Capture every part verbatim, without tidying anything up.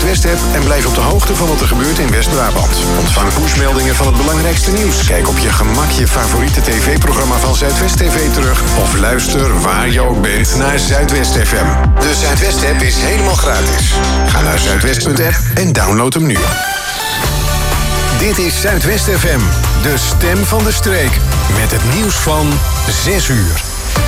Zuidwest-app en blijf op de hoogte van wat er gebeurt in West-Brabant. Ontvang pushmeldingen van het belangrijkste nieuws. Kijk op je gemak je favoriete tv-programma van Zuidwest T V terug. Of luister waar je ook bent naar Zuidwest F M. De Zuidwest-app is helemaal gratis. Ga naar zuidwest punt app en download hem nu. Dit is Zuidwest F M, de stem van de streek. Met het nieuws van zes uur.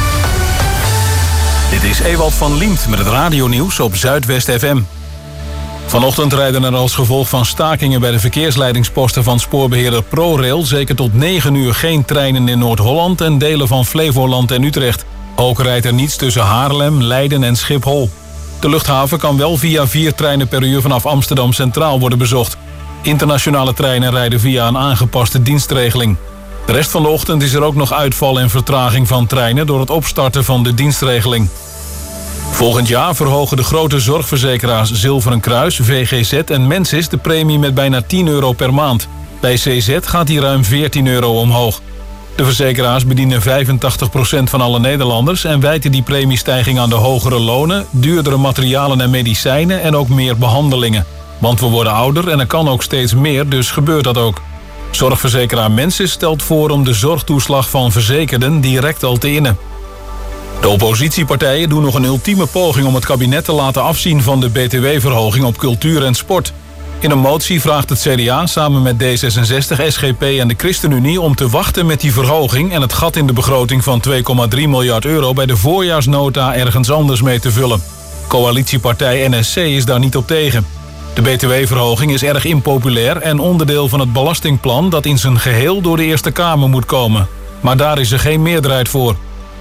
Dit is Ewald van Liemt met het radionieuws op Zuidwest F M. Vanochtend rijden er als gevolg van stakingen bij de verkeersleidingsposten van spoorbeheerder ProRail zeker tot negen uur geen treinen in Noord-Holland en delen van Flevoland en Utrecht. Ook rijdt er niets tussen Haarlem, Leiden en Schiphol. De luchthaven kan wel via vier treinen per uur vanaf Amsterdam Centraal worden bezocht. Internationale treinen rijden via een aangepaste dienstregeling. De rest van de ochtend is er ook nog uitval en vertraging van treinen door het opstarten van de dienstregeling. Volgend jaar verhogen de grote zorgverzekeraars Zilveren Kruis, V G Z en Mensis de premie met bijna tien euro per maand. Bij C Z gaat die ruim veertien euro omhoog. De verzekeraars bedienen vijfentachtig procent van alle Nederlanders en wijten die premiestijging aan de hogere lonen, duurdere materialen en medicijnen en ook meer behandelingen. Want we worden ouder en er kan ook steeds meer, dus gebeurt dat ook. Zorgverzekeraar Mensis stelt voor om de zorgtoeslag van verzekerden direct al te innen. De oppositiepartijen doen nog een ultieme poging om het kabinet te laten afzien van de B T W-verhoging op cultuur en sport. In een motie vraagt het C D A samen met D zesenzestig, S G P en de ChristenUnie om te wachten met die verhoging en het gat in de begroting van twee komma drie miljard euro bij de voorjaarsnota ergens anders mee te vullen. Coalitiepartij N S C is daar niet op tegen. De B T W-verhoging is erg impopulair en onderdeel van het belastingplan dat in zijn geheel door de Eerste Kamer moet komen. Maar daar is er geen meerderheid voor.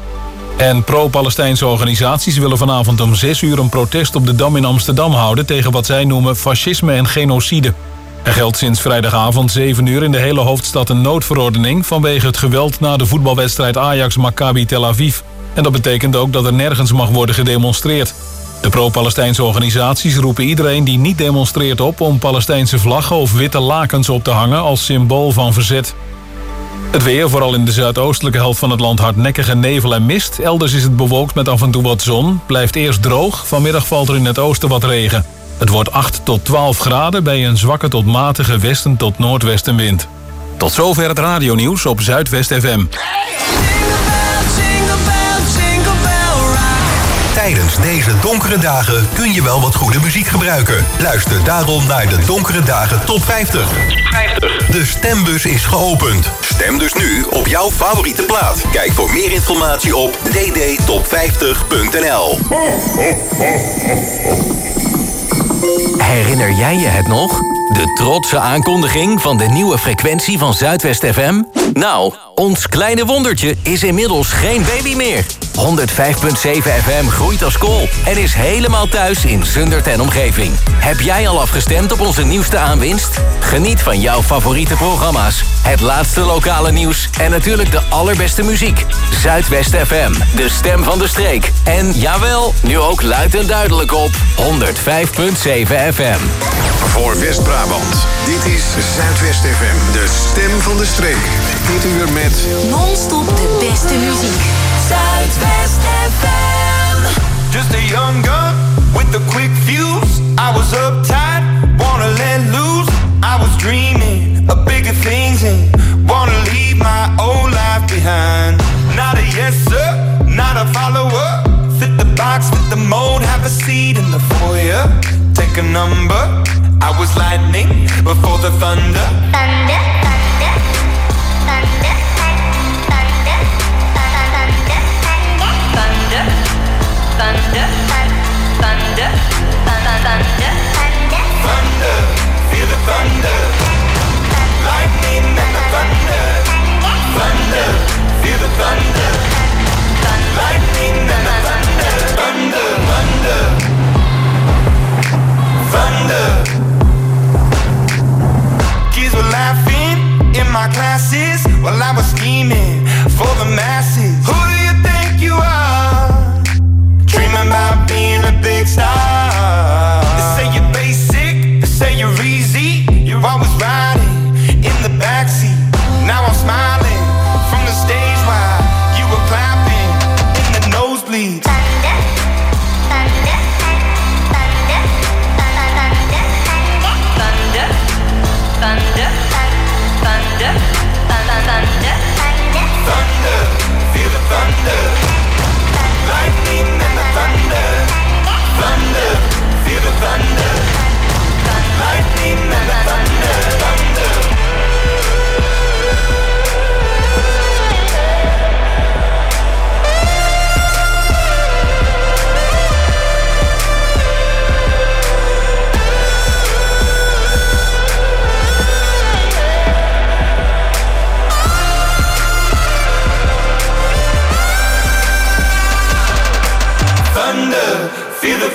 En pro-Palestijnse organisaties willen vanavond om zes uur een protest op de Dam in Amsterdam houden tegen wat zij noemen fascisme en genocide. Er geldt sinds vrijdagavond zeven uur in de hele hoofdstad een noodverordening vanwege het geweld na de voetbalwedstrijd Ajax-Maccabi Tel Aviv. En dat betekent ook dat er nergens mag worden gedemonstreerd. De pro-Palestijnse organisaties roepen iedereen die niet demonstreert op om Palestijnse vlaggen of witte lakens op te hangen als symbool van verzet. Het weer, vooral in de zuidoostelijke helft van het land hardnekkige nevel en mist. Elders is het bewolkt met af en toe wat zon. Blijft eerst droog, vanmiddag valt er in het oosten wat regen. Het wordt acht tot twaalf graden bij een zwakke tot matige westen tot noordwestenwind. Tot zover het radionieuws op Zuidwest F M. Tijdens deze donkere dagen kun je wel wat goede muziek gebruiken. Luister daarom naar de Donkere Dagen Top vijftig. De stembus is geopend. Stem dus nu op jouw favoriete plaat. Kijk voor meer informatie op d d top vijftig punt n l. Herinner jij je het nog? De trotse aankondiging van de nieuwe frequentie van Zuidwest F M? Nou, ons kleine wondertje is inmiddels geen baby meer. honderdvijf komma zeven F M groeit als kool en is helemaal thuis in Zundert en omgeving. Heb jij al afgestemd op onze nieuwste aanwinst? Geniet van jouw favoriete programma's, het laatste lokale nieuws en natuurlijk de allerbeste muziek. Zuidwest F M, de stem van de streek. En jawel, nu ook luid en duidelijk op honderdvijf komma zeven F M. Voor West-Brabant, dit is Zuidwest F M, de stem van de streek. Dit uur met non-stop de beste muziek. Zuidwest F M. Just a young gun with a quick fuse. I was uptight, wanna let loose. I was dreaming of bigger things and wanna leave my old life behind. Not a yes sir, not a follower. Fit the box, fit the mold, have a seat in the foyer. Take a number. I was lightning before the thunder. Thunder, thunder, thunder, thunder, thunder, thunder, thunder, thunder, thunder, thunder, thunder, feel the thunder. Lightning and the thunder. Thunder, feel the thunder. Lightning and the thunder. Thunder, thunder, thunder. Kids were laughing in my classes while I was scheming for the masses. Who do you think you are? Dreaming about being a big star. They say you're basic, they say you're easy. You're always riding in the backseat. Now I'm smiling from the stage while you were clapping in the nosebleeds. thunder, thunder, thunder, thunder, thunder,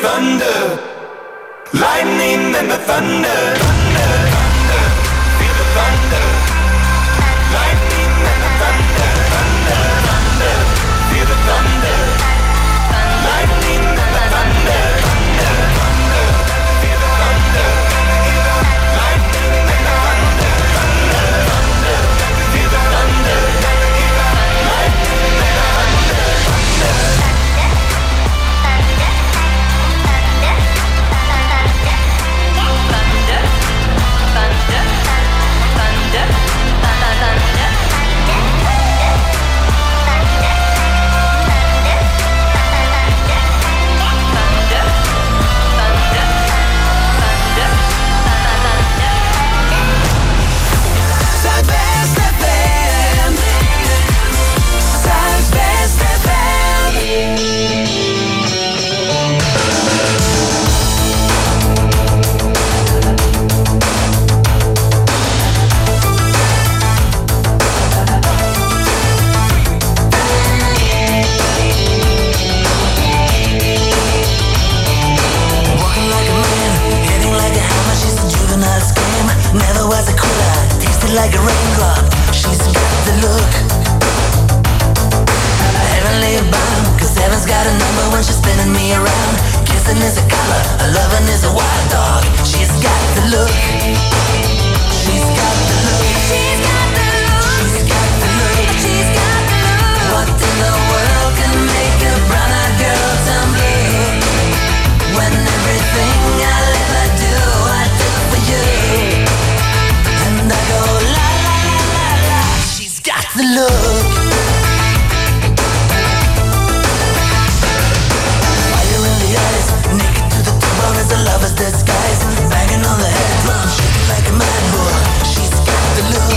thunder, lightning and the thunder, thunder, thunder, feel the thunder, lightning and the thunder, thunder, thunder, feel the thunder, lightning and the thunder, thunder, thunder, feel the thunder, lightning and the thunder, thunder, thunder, feel the thunder, lightning and the thunder, thunder. Never was a quitter, tasted like a raindrop. She's got the look, heavenly bound, cause heaven's got a number when she's spinning me around. Kissing is a color, a loving is a wild dog. She's got the look, she's got the look, she's got the look, she's got the look, she's got the look. What in the world can make a brown-eyed girl turn blue? When everything I'll ever do, I do for you. And I go la la la la la. She's got the look. Fire in the eyes, naked to the bone as a lover's disguise. Banging on the head drum, shaking like a mad bull. She's got the look.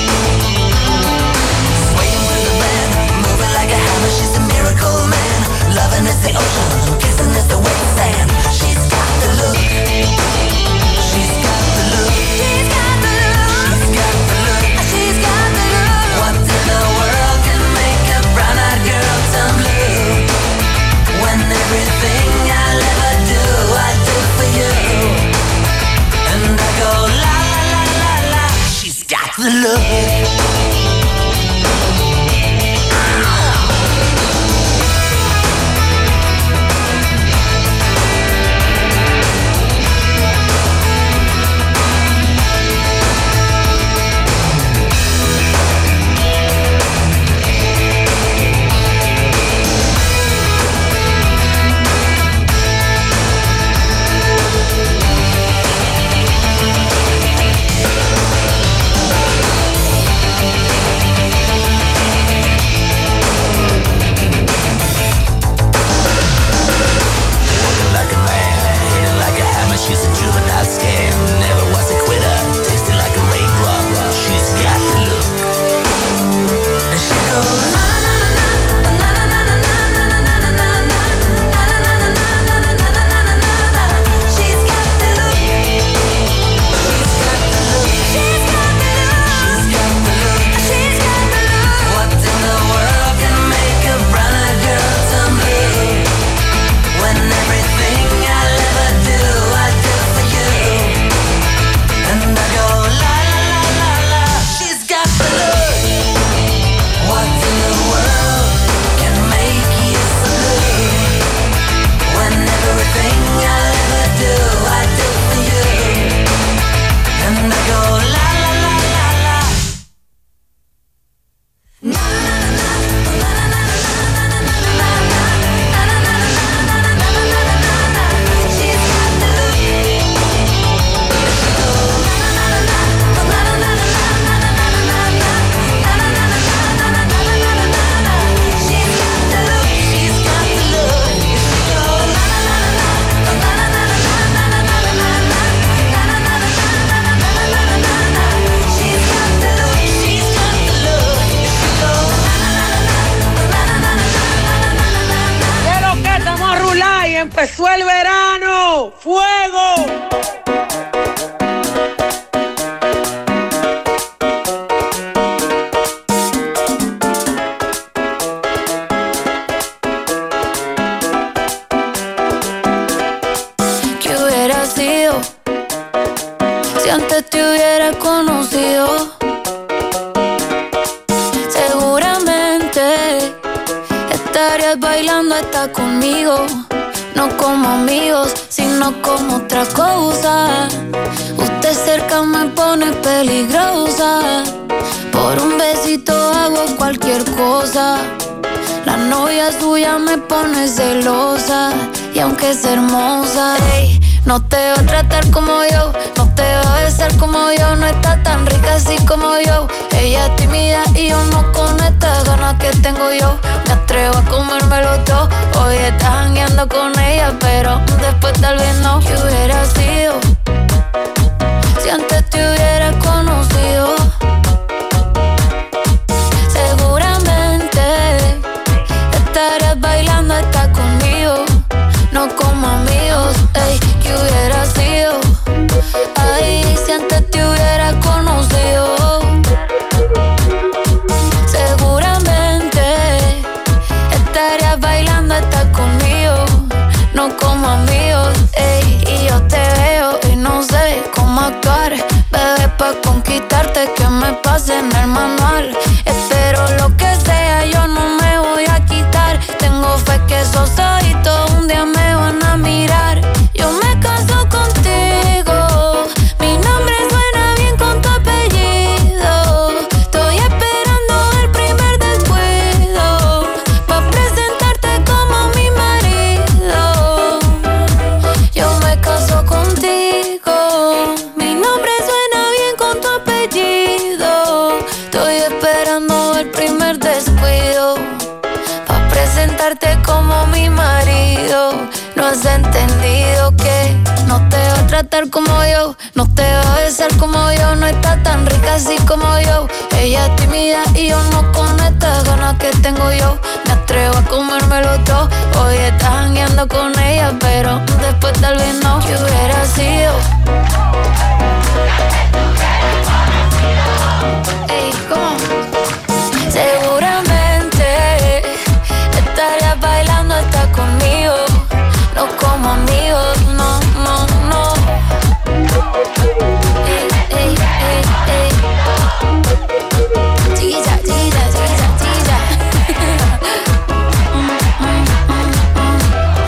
Swaying through the band, moving like a hammer. She's a miracle man. Loving is the ocean, kissing is the wet sand. She's got the look. She's got the look. She's got the look. She's got the look. She's got the look. What in the world can make a brown-eyed girl turn blue? When everything I'll ever do, I do for you. And I go la la la la la. She's got the look. She's a juvenile scam, never was a quitter, tasted like a raindrop. She's got the look. And she goes na na na na na na na na na na na na. She's got the look. She's got the look. She's got the look. She's got the look. She's got the look. What in the world can make a brown-eyed girl turn blue? When everything I'll ever do, I do for you. And I go la la la la la. She's got the look. What in the world can make you so blue? When everything I'll ever do, I do for you. And I go la la la la la. Na na na na na na na na na na. She's got the look. She's got the look. ¿Qué lo que estamos a rular y empezó el verano? ¡Fuego! hubiera conocido, seguramente estarías bailando hasta conmigo. No como amigos, sino como otra cosa. Usted cerca me pone peligrosa. Por un besito hago cualquier cosa. La novia suya me pone celosa. Y aunque es hermosa, hey, no te va a tratar como yo, no te va a besar como yo. No está tan rica así como yo. Ella es tímida y yo no con estas ganas que tengo yo. Me atrevo a comérmelo todo. Hoy estás jangueando con ella, pero después tal vez no. ¿Qué hubiera sido si antes te hubiera conocido? Seguramente estarías bailando hasta conmigo. No como amigos, ey, ¿qué hubiera sido? Ay, si antes te hubiera conocido. Seguramente estarías bailando hasta conmigo. No como amigos, ey, y yo te veo y no sé cómo actuar. Bebé, pa' conquistarte que me pase en el manual. Espero lo que sea, yo no me voy a quitar. Tengo fe que esos ojitos un día me van a mirar. Yo me caso contigo, mi nombre suena bien con tu apellido. Estoy esperando el primer descuido pa' presentarte como mi marido. Yo me caso contigo, mi nombre suena bien con tu apellido. Estoy esperando el primer descuido pa' presentarte como mi marido. No has entendido que no te va a tratar como yo, no te va a besar como yo. No está tan rica así como yo. Ella es tímida y yo no con estas ganas que tengo yo. Me atrevo a comérmelo todo. Hoy estás jangueando con ella, pero después tal vez no. ¿Qué hubiera sido? Ey, ¿cómo? Seguramente estarías bailando hasta conmigo. No como amigos, no, no, no. Ey, ey, ey, ey. Tira, tira, tira, tira. mm, mm, mm, mm.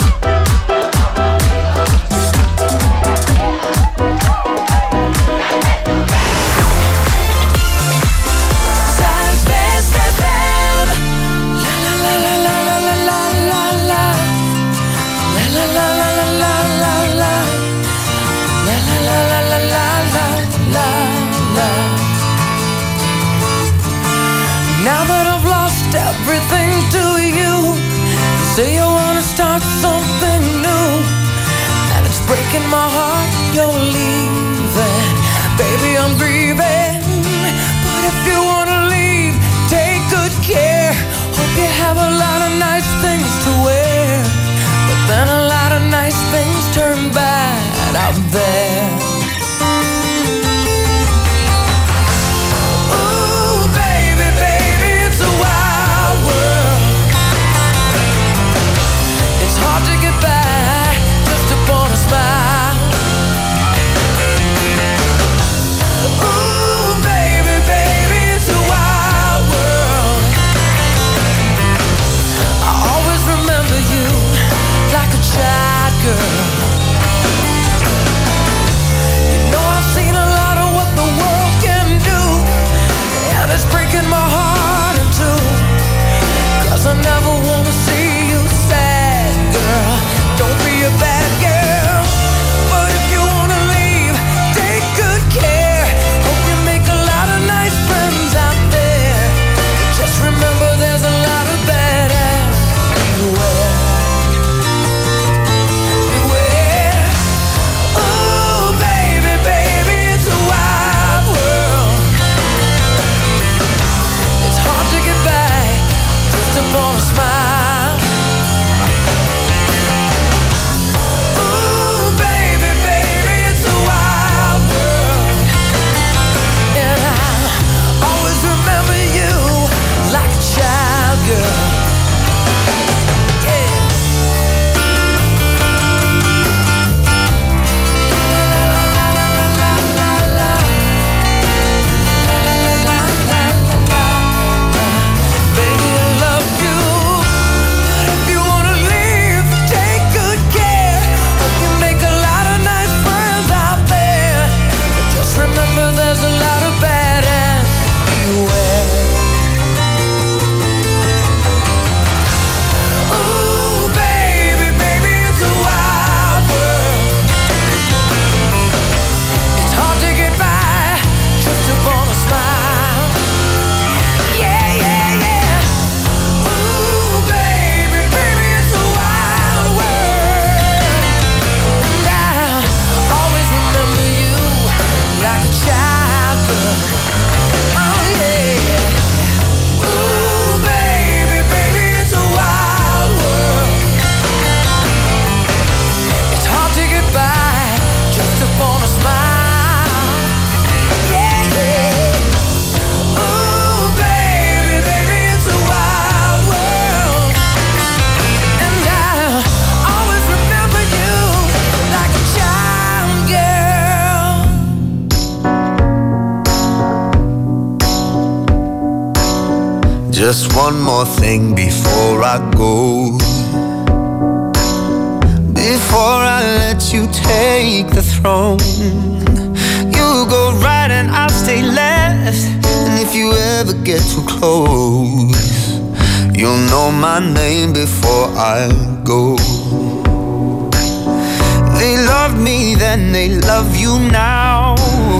Zuidwest F M. La la la la la la la la la. La la la la la la la la. La la la la la la la la. Now that I've lost everything to you, you say you wanna start something new, and it's breaking my heart you're leaving. Baby, I'm grieving, but if you wanna leave, take good care. Hope you have a lot of nice things to wear, but then a lot of nice things turn bad out there. Ooh, baby, baby, it's a wild world. It's hard to get back just upon a smile. Ooh, baby, baby, it's a wild world. I always remember you like a child girl. Just one more thing before I go. Before I let you take the throne, you go right and I'll stay left. And if you ever get too close, you'll know my name before I go. They loved me then, they love you now.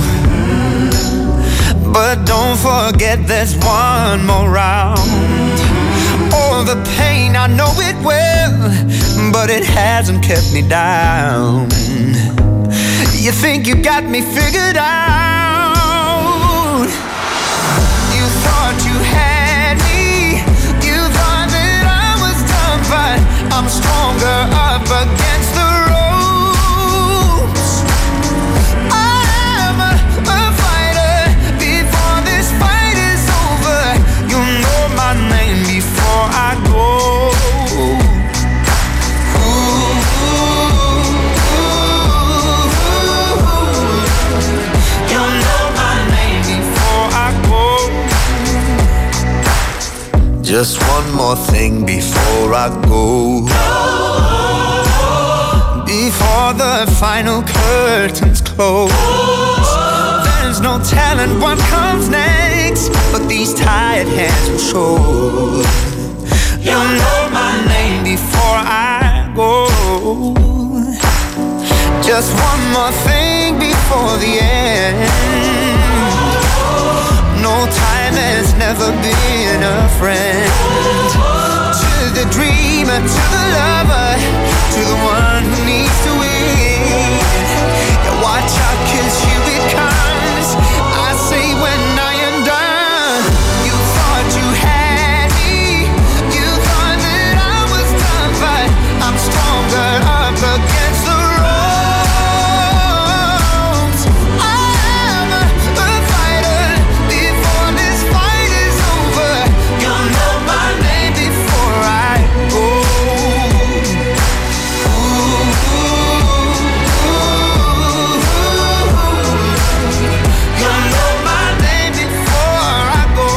But don't forget there's one more round. All the pain, I know it will, but it hasn't kept me down. You think you got me figured out. You thought you had me. You thought that I was done, but I'm stronger up against the ropes. I'm a, a fighter. Before this fight is over, you'll know my name before I go. Just one more thing before I go. Before the final curtains close, there's no telling what comes next, but these tired hands will show. You'll know my name before I go. Just one more thing before the end. No time has never been a friend. To the dreamer, to the lover, to the one who needs to win. Yeah, watch out, 'cause here it comes. I say when I am done. You thought you had me. You thought that I was done, but I'm stronger up against the ropes. I'm a, a fighter. Before this fight is over, you'll know my name before I go. Ooh, you'll know my name before I go.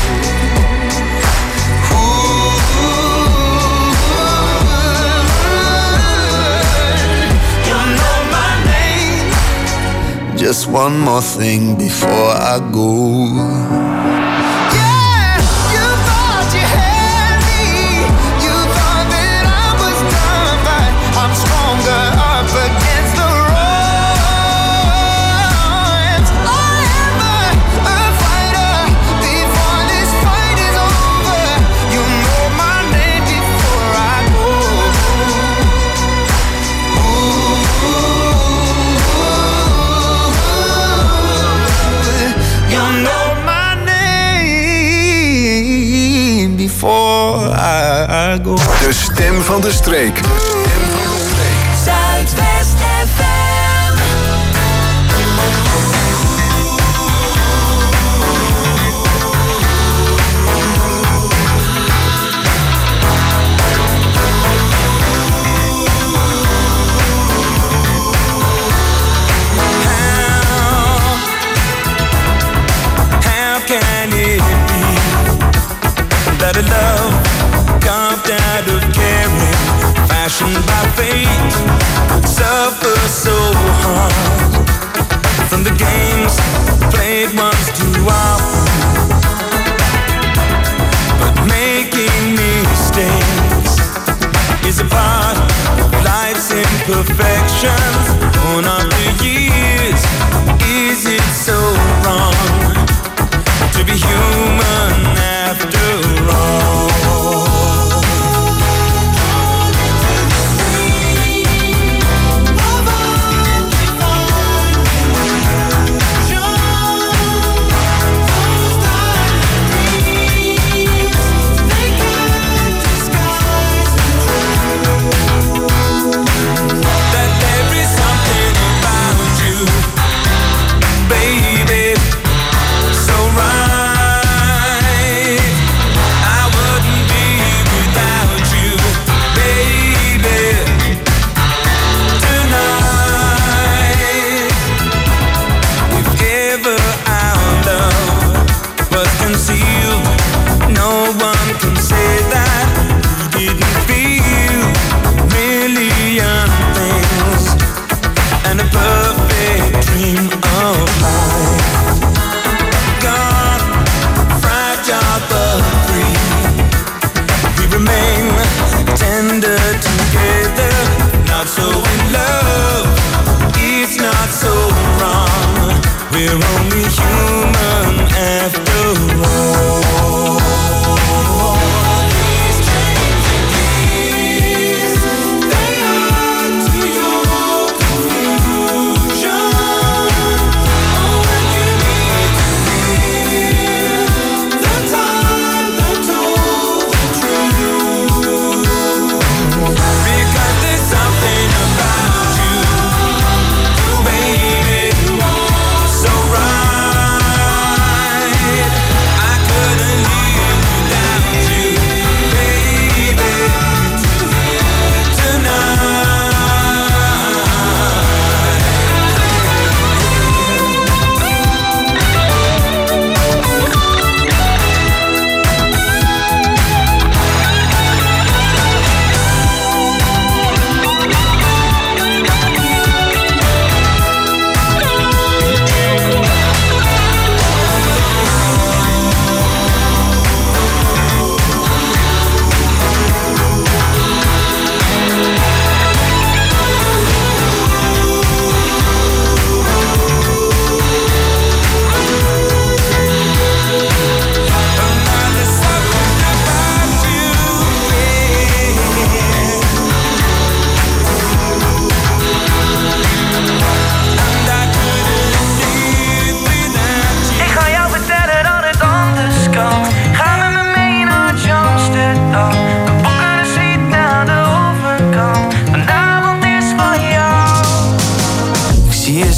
You'll know my name. Just one more thing before I go. Yeah, you thought you had me. You thought that I was done, but I'm stronger up against the ropes. I am a, a fighter. Before this fight is over, you know my name before I go. You know my name before I go. De stem van de streek. Zuidwest F M. How can it be that a love carved out of caring, fashioned by fate, suffers so hard from the games played once too often? But making mistakes is a part of life's imperfections. Born after years, is it so wrong to be human after all?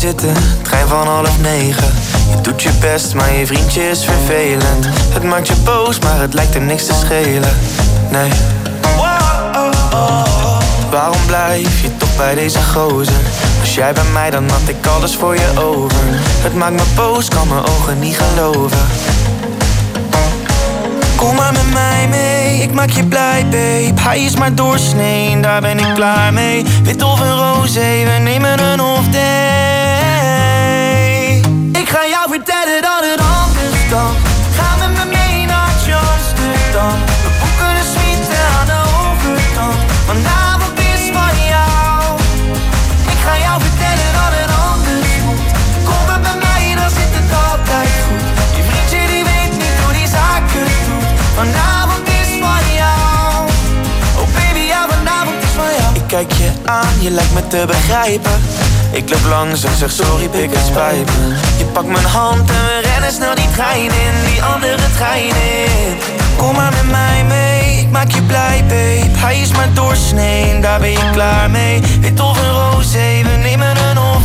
zitten, trein van half negen. Je doet je best, maar je vriendje is vervelend. Het maakt je boos, maar het lijkt hem niks te schelen. Nee. Waarom blijf je toch bij deze gozer? Was jij bij mij, dan had ik alles voor je over. Het maakt me boos, kan mijn ogen niet geloven. Kom maar met mij mee, ik maak je blij, babe. Hij is maar doorsnee, daar ben ik klaar mee. Wit of een roze, we nemen een off day. Ik ga jou vertellen dat het anders kan. Ga met me mee naar Amsterdam. We boeken een suite aan de overkant. Vanavond is van jou. Ik ga jou vertellen dat het anders moet. Kom maar bij mij, dan zit het altijd goed. Je vriendje die weet niet hoe die zaken doet. Vanavond is van jou. Oh baby, ja, vanavond is van jou. Ik kijk je aan, je lijkt me te begrijpen. Ik loop langs en zeg sorry, pik, het spijt me. Je pakt mijn hand en we rennen snel die trein in. Die andere trein in. Kom maar met mij mee, ik maak je blij, babe. Hij is maar doorsnee, daar ben je klaar mee. Wit of een roze, we nemen een off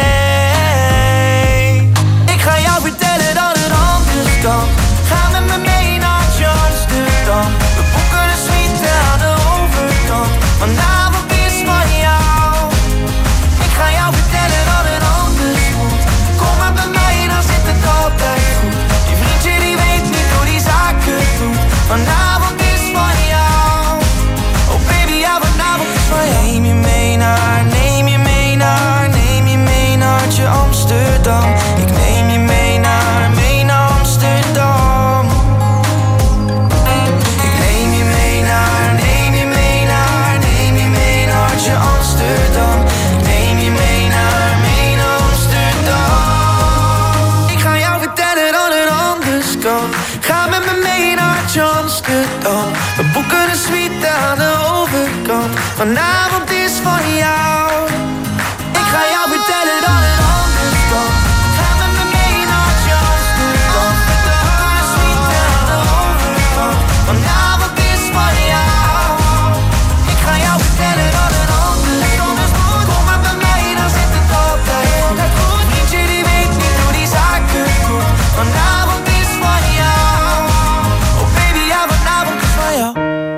day. Ik ga jou vertellen dat het anders kan. Ga met me mee naar Amsterdam. We boeken een suite aan de overkant. Vanavond is van jou. Ik ga jou vertellen dat het anders moet. Kom maar bij mij, dan zit het altijd goed. Je vriendje die weet niet hoe die zaken doet. Vanavond is van jou. Oh baby, ja, vanavond is van jou. Neem je mee naar, neem je mee naar, neem je mee naar je Amsterdam. Ik neem je mee naar, mee naar Amsterdam. Ik neem je mee naar, neem je mee naar, neem je mee naar je Amsterdam. Ik neem je mee naar, mee naar Amsterdam. Ik ga jou vertellen dat het anders kan. Ga met me mee naar Amsterdam. We boeken een suite aan de overkant. Vanavond is van jou. Ik ga jou vertellen dat het anders kan. Ga met me mee naar Amsterdam. We boeken een suite aan de overkant. Vanavond is van jou. Ik ga jou vertellen dat het anders kan. Kom maar bij mij, dan zit het altijd goed. Vriendje die weet niet hoe die zaken doet. Vanavond is van jou. Oh baby, ja, vanavond is van jou.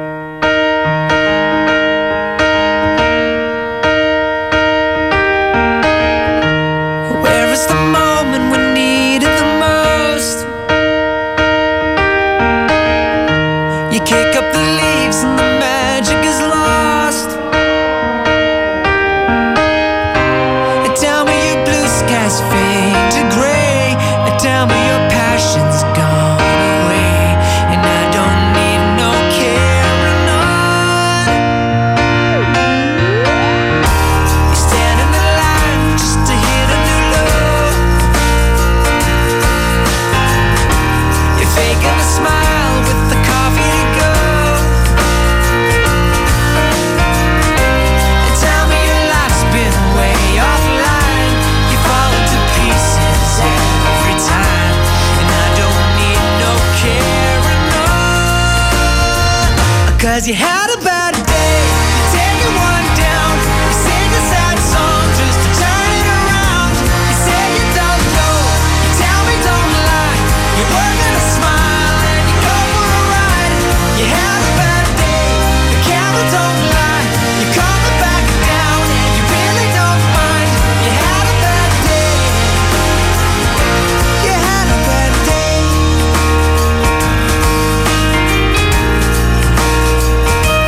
Where is the moment we need it the most? You kick up the leaves and the magic is lost. And tell me your blue skies fade to gray. And tell me your passion's gone away. And I don't need no carrying on. You stand in the line just to hit a new low. You're faking a smile with the coffee to go. And tell me your life's been way offline. You fall into pieces every time. And I don't need no carrying on. Cause you had a bad day, you take it one down. You sing a sad song just to turn it around. You say you don't know, you tell me don't lie. You're working a smile and you go for a ride. You had a bad day, the camera don't lie. You're coming back down and you really don't mind. You had a bad day. You had a bad day.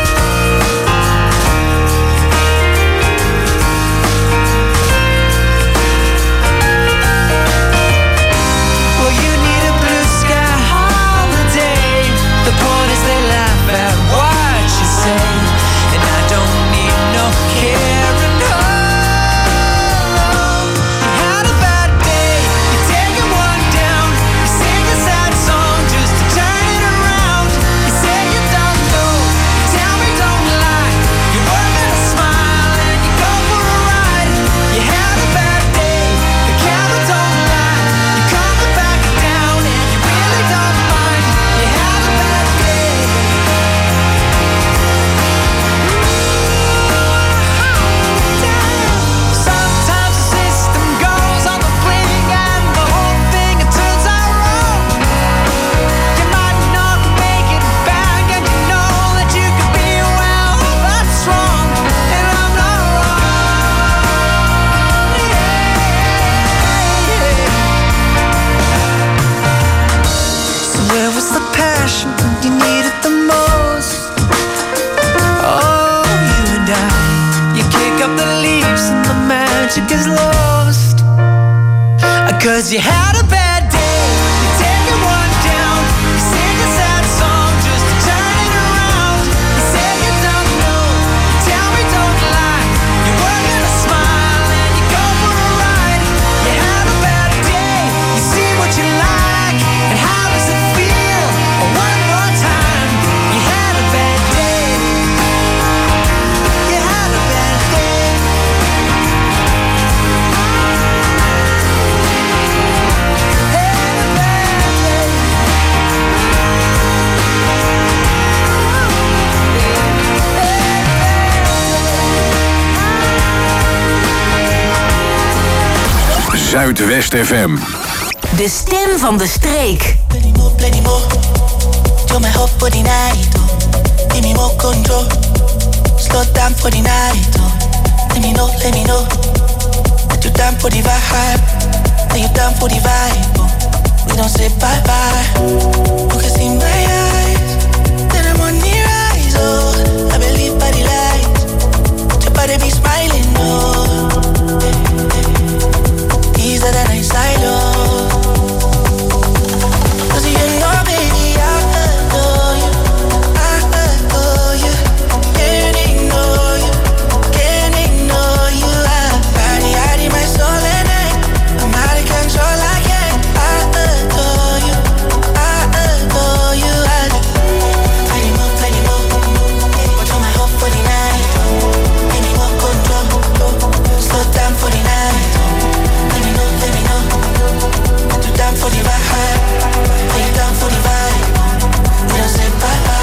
Cause you had a bad day, you take it one down, you sing a sad song just to turn it around. You say you don't know, you tell me don't lie, you were gonna smile and you go for a ride. You had a bad day, you see what you like, and how does it feel? One more time, you had a bad day, you had a bad day. Zuidwest F M. De stem van de streek. Plenty more, plenty more. You're my hope for the night, oh. Give me more control. Slow down for the night, oh. Let me know, let me know that you're down for the vibe. That you're down for the vibe, oh. We don't say bye-bye. You can see my eyes, that I'm on the rise, oh. I believe by the light, your body be smiling, oh. Easier than I silo. Cause you know, baby, I adore you, I adore you. Can't ignore you, can't ignore you. I body, I need my soul and I, I'm out of control, I can't. I adore you, I adore you. I do. Plenty more, plenty more. Watch on my hope for the night. Any more control, slow down for the night. Let me know, let me know that you're down for the vibe. Are you down for the vibe? We don't say bye-bye.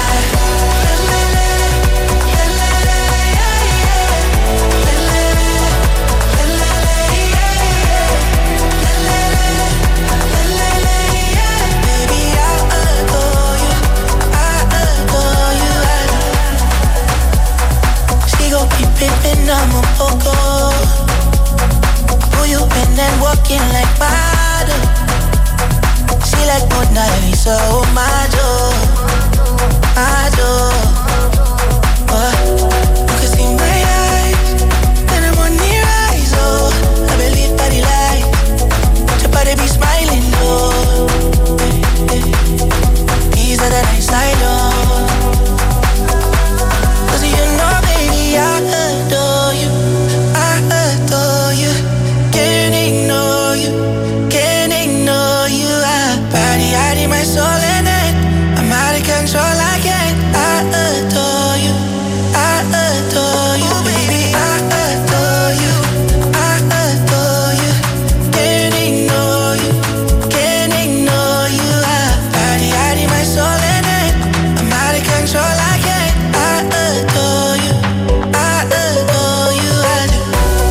Baby, I adore you, I adore you, I do. She gon' keep pimpin', I'm a poco. Who you been and walking like model? She like Mona Lisa, oh my Joe, my Joe. Oh, you can see my eyes, and I'm on the rise, oh. I believe by the light, your body be smiling, oh. Easier than I slide, oh. Cause you know, baby, I adore you, I adore you. Can't ignore you, can't ignore you. I body, I need my soul and it. I'm out of control, I can't. I adore you, I adore you, baby. I adore you, I adore you. Can't ignore you, can't ignore you. I body, I need my soul and it. I'm out of control, I can't. I adore you, I adore you, I do.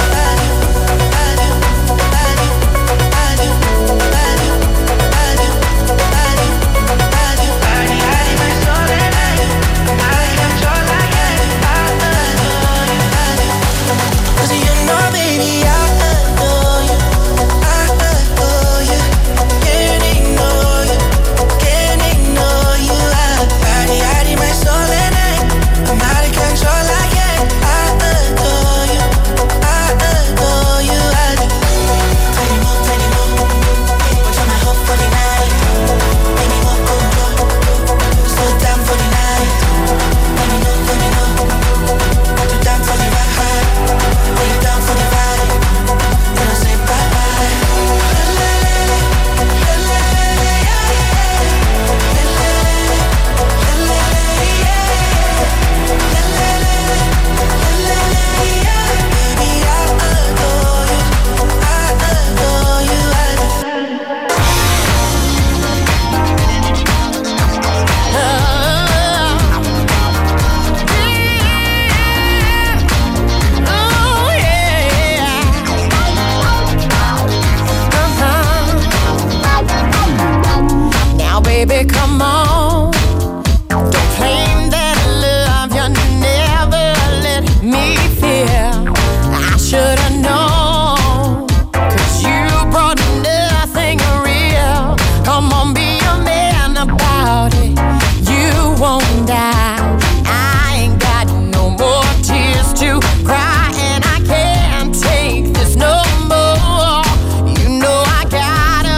Baby, come on. Don't claim that love you never let me feel. I should've known, 'cause you brought nothing real. Come on, be a man about it. You won't die. I ain't got no more tears to cry, and I can't take this no more. You know I gotta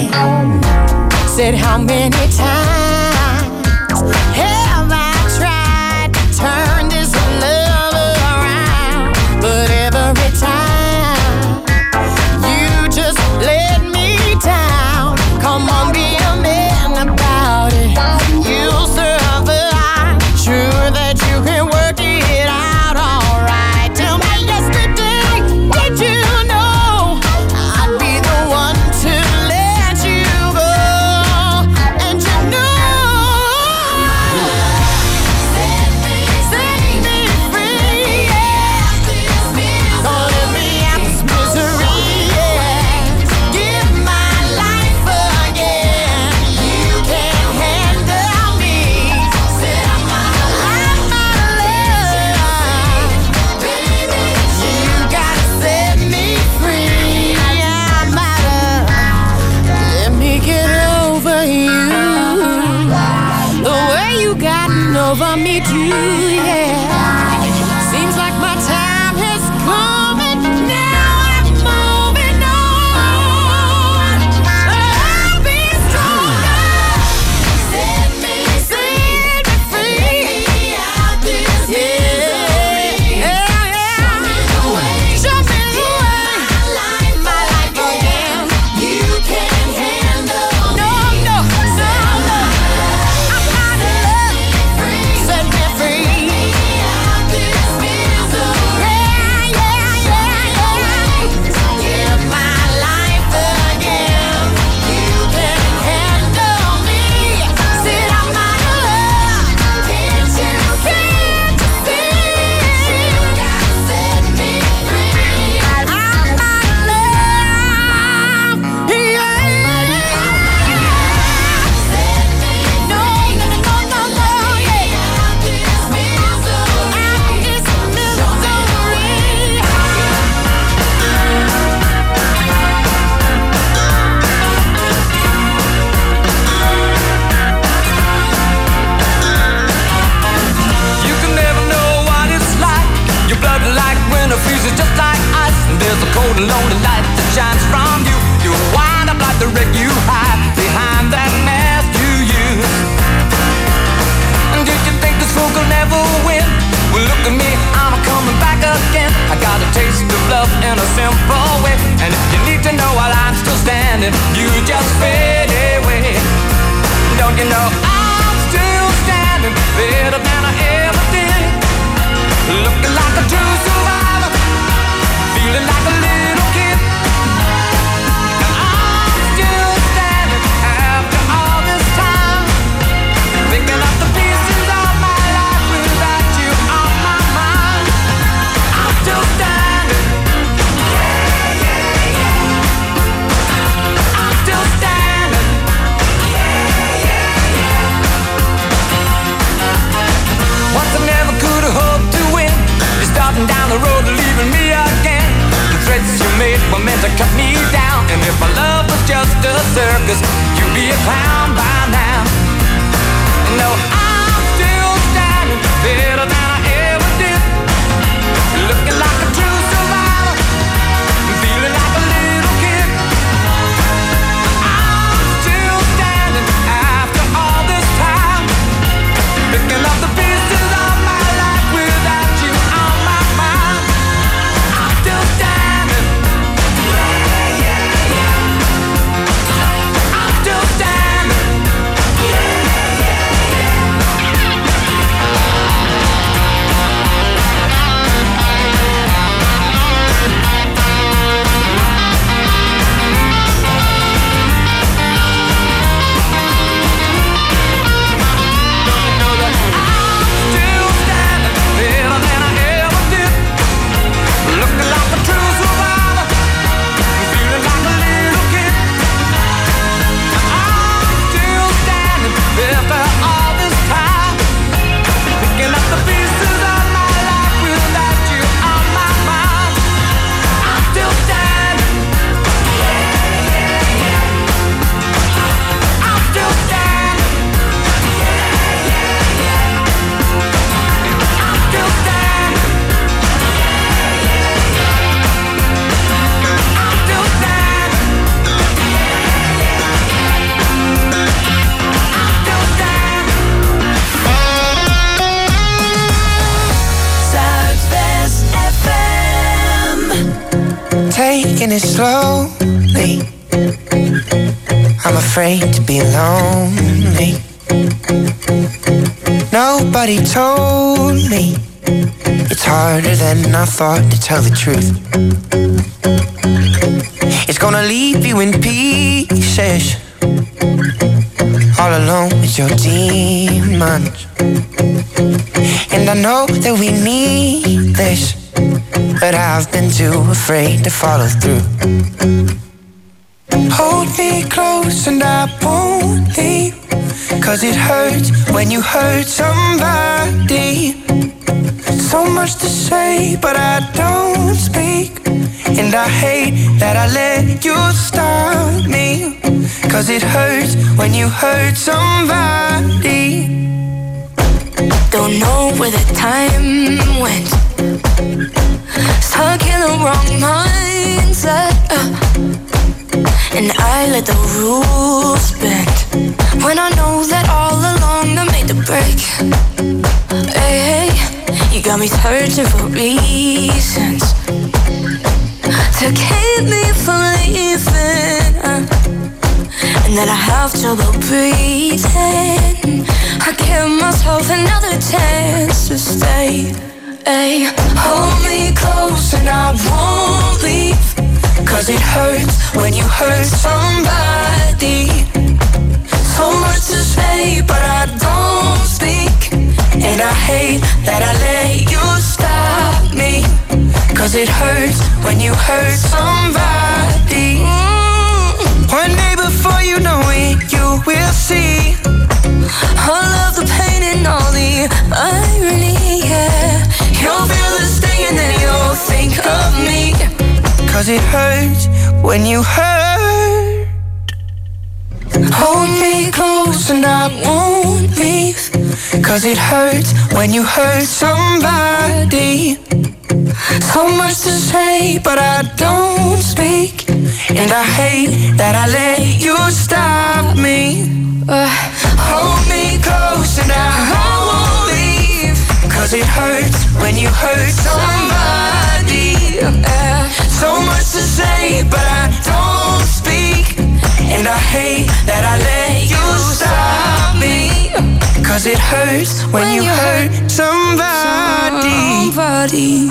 Said how many times have I tried to turn this love around, but every time you just let me down. Come on, be a man about it. You'll survive. Sure that you can work it out alright. Tell me yesterday, did you know I'd be the one to let you go? And you know, set me, set me free, yeah. Don't let me out this misery, yeah. Give my life again. You can't handle me. Said I'm out of love, baby. You gotta set me free. I'm out of. Let me get over you. The way you gotten over me too, yeah. Seems like my time has come and now I'm moving on. I'll be stronger. Set me, set me free out this misery. Yeah, yeah. Show me the way. Show me the way. My life, my life again. You can't handle me. No, no, no, no. I'm out of love. Set me free out this misery. Yeah, yeah, yeah, yeah. Give my life again. You can't handle me. Said I'm out of love. Can't you, can't you see? You gotta set me free. I'm out of love. Yeah. Set me no, no, no, no, no, no, yeah. Out this misery. Out this misery. You can never know what it's like. Your blood like winter freezes just like ice. And there's a cold and lonely light that shines from you. You wind up like the wreck you hide behind that mask you use. And did you think this fool could never win? Well, look at me, I'm coming back again. I got a taste of love in a simple way. And if you need to know while I'm still standing, you just fade away. Don't you know I'm still standing better than I ever did? Looking like a true survivor, feeling like a little kid. And I'm still standing after all this time, picking up the pieces of my life without you on my mind. I'm still standing. Yeah, yeah, yeah. I'm still standing. Yeah, yeah, yeah. Once I never could have hoped to win. You're starting down the road, leaving me again. The threads taking it slowly. I'm afraid to be lonely. Nobody told me it's harder than I thought to tell the truth. It's gonna leave you in pieces, all alone with your demons. And I know that we need this, but I've been too afraid to follow through. Hold me close and I won't leave, 'cause it hurts when you hurt somebody. So much to say, but I don't speak. And I hate that I let you stop me, 'cause it hurts when you hurt somebody. Don't know where the time went. Stuck in the wrong mindset, uh. And I let the rules bend, when I know that all along I made the break. Hey, hey, you got me searching for reasons to keep me from leaving, uh. And that I have trouble breathing. I give myself another chance to stay. Hey, hold me close and I won't leave, 'cause it hurts when you hurt somebody. So much to say, but I don't speak. And I hate that I let you stop me, 'cause it hurts when you hurt somebody. Mm. One day before you know it, you will see all of the pain and all the irony, yeah. You'll feel the sting and then you'll think of me, 'cause it hurts when you hurt. Hold me close and I won't leave, 'cause it hurts when you hurt somebody. So much to say, but I don't speak. And I hate that I let you stop me. uh, Hold me close and I won't leave, 'cause it hurts when you hurt somebody. uh, So much to say, but I don't speak. And I hate that I let you stop me, 'cause it hurts when you hurt somebody. somebody.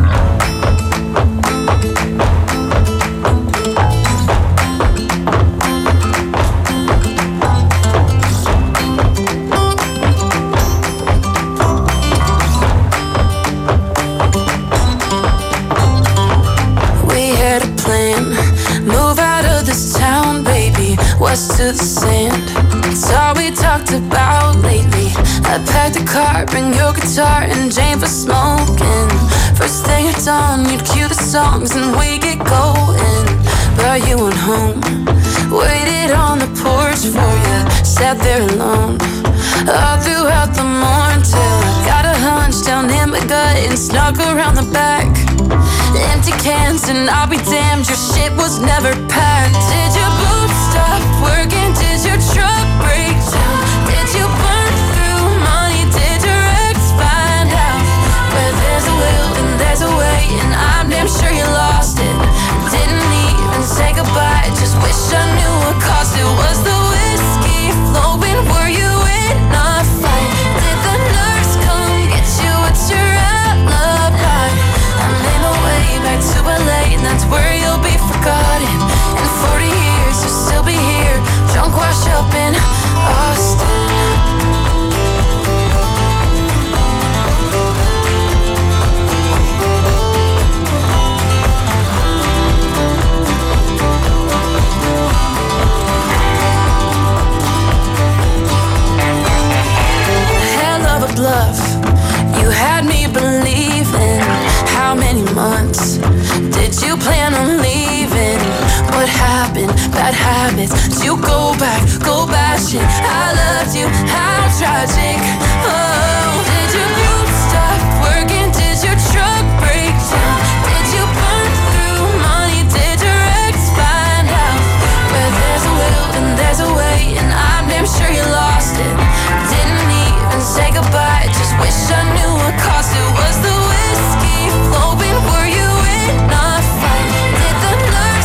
West to the sand, it's all we talked about lately. I packed the car, bring your guitar and Jane for smoking. First thing at dawn, you'd cue the songs and we get going. But you went home, waited on the porch for you, sat there alone all throughout the morning till I got a hunch down in my gut and snuck around the back. Empty cans and I'll be damned, your shit was never packed. Did your boots stop working? Did your truck break down? Did you burn through money? Did your ex find out? Where there's a will and there's a way, and I'm damn sure you lost it. Didn't even say goodbye, just wish I knew what caused it. Was the whiskey flowing? Were you in a fight? Did the nurse come get you? What's your alibi? I made my way back to L A, and that's where you'll be forgotten. In forty years you'll still be here, drunk, washed up in Austin. Hell of a bluff, you had me believing. How many months did you plan on leaving? What happened? Bad habits. Did you go back, go bashing? I loved you, how tragic. Oh, did your boots stop working? Did your truck break down? Did you burn through money? Did your ex find out? Where there's a will and there's a way, and I'm damn sure you lost it. Didn't even say goodbye, just wish I knew what caused it. Was the whiskey flowing? Were you in a fight? Did the nurse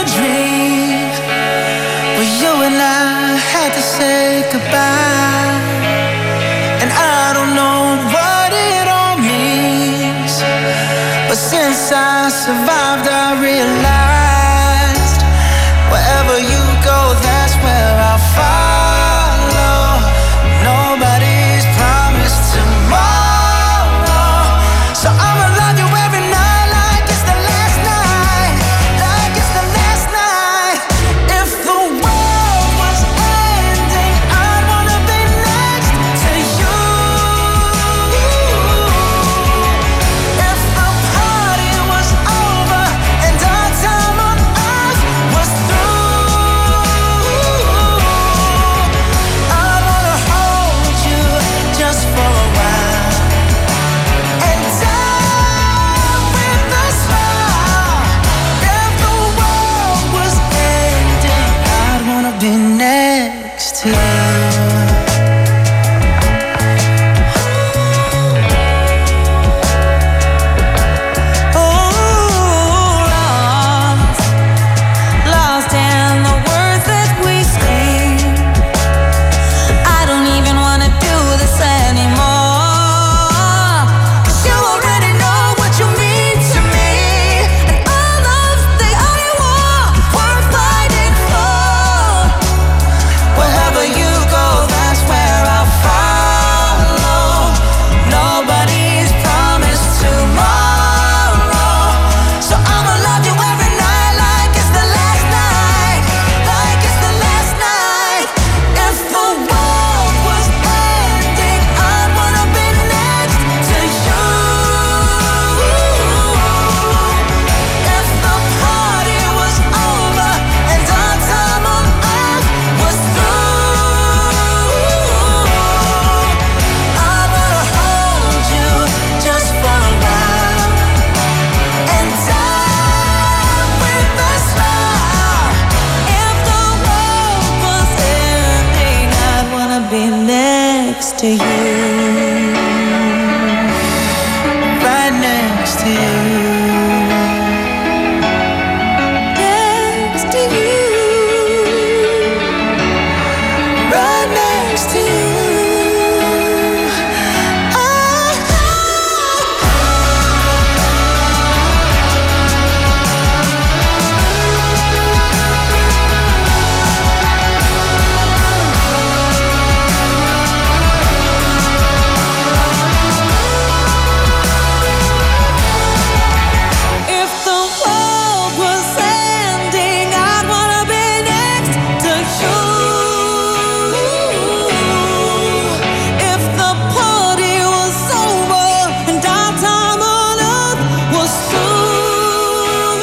dream where you and I had to say goodbye. And I don't know what it all means, but since I survived I realized wherever you go, that's where I'll follow. Nobody's promised tomorrow, so I'ma love you every night like it's the last night, like it's the last night. If the world was ending, I'd wanna be next to you. If the party was over and our time on earth was through, I'd wanna hold you just for a while and die with a smile. If the world was ending, I'd wanna be next to you. Lost, lost in the words that we scream. I don't even wanna do this anymore. 'Cause you already know what you mean to me, and all love's the only war worth fighting for. Wherever you go, that's where I'll follow. Nobody's promised tomorrow, so I'ma love you every night like it's the last night, like it's the last night. If the world was ending, I'd wanna be next to you. If the party was over and our time on earth was through, I'd wanna hold you just for a while and die with a smile. If the world was ending, I'd wanna be next to you, right next to you, next to you, right next to you. If the world was ending, I'd wanna be next to you. If the party was over and our time on earth was through,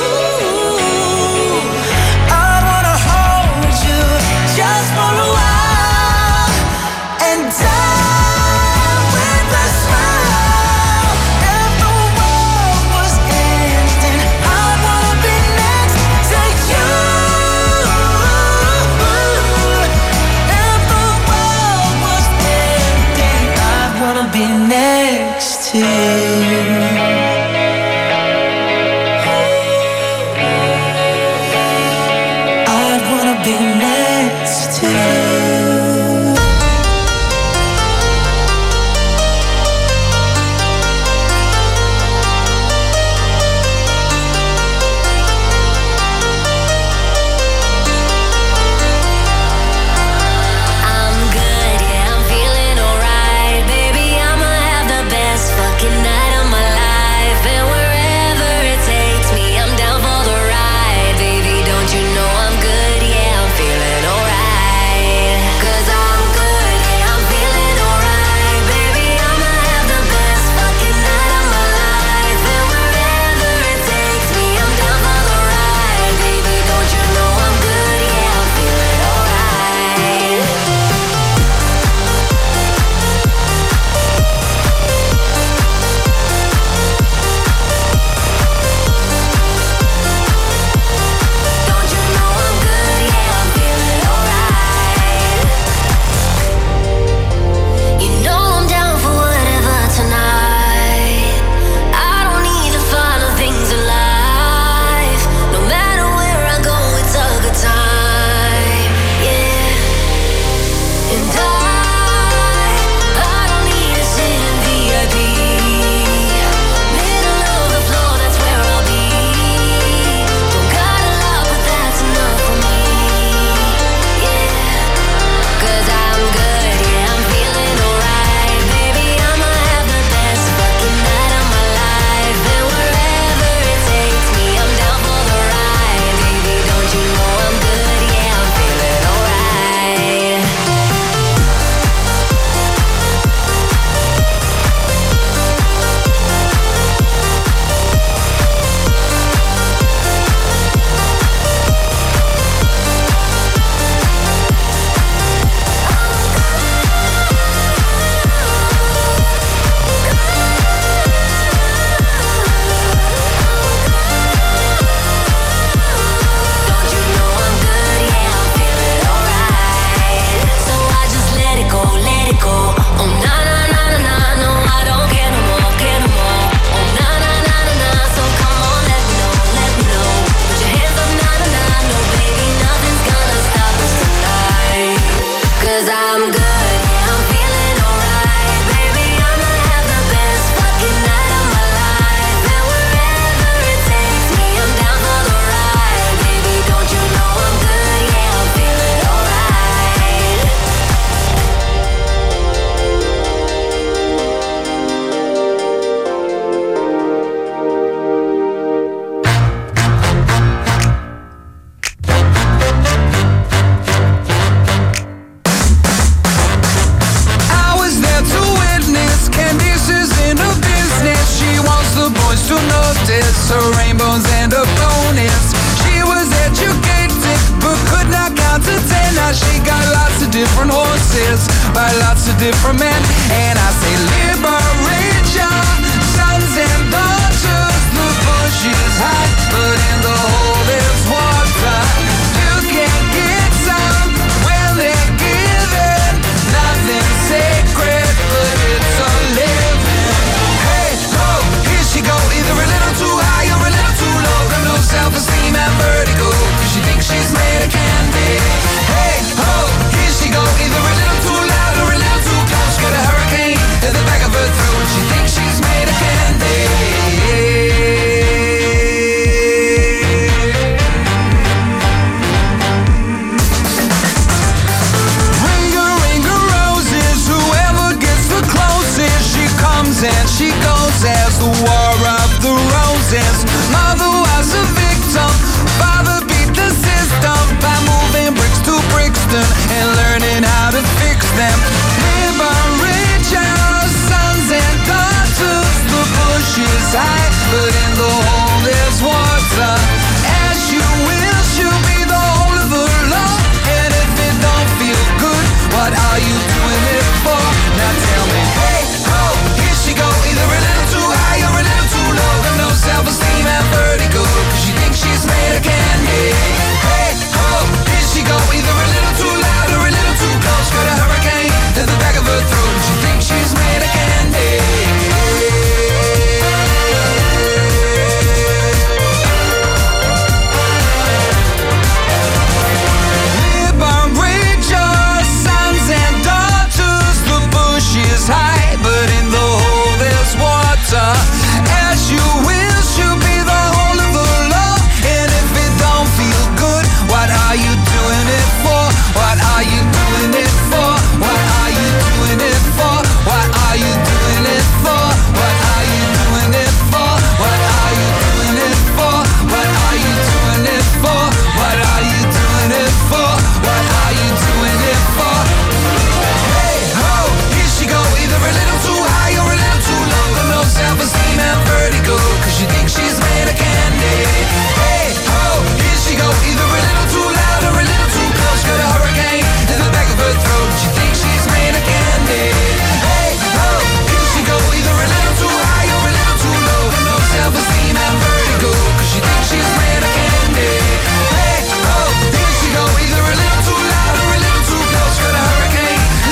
I'd wanna hold you just for a while and die with a smile. If the world was ending, I'd wanna be next to you. If the world was ending, I'd wanna be next to you. I'd wanna be next to you. I'm good, yeah, I'm feeling alright. Baby, I'ma have the best fucking night of my life. kiss, her rainbows and a bonus. She was educated but could not count to ten. Now she got lots of different horses by lots of different men. And I say liberation,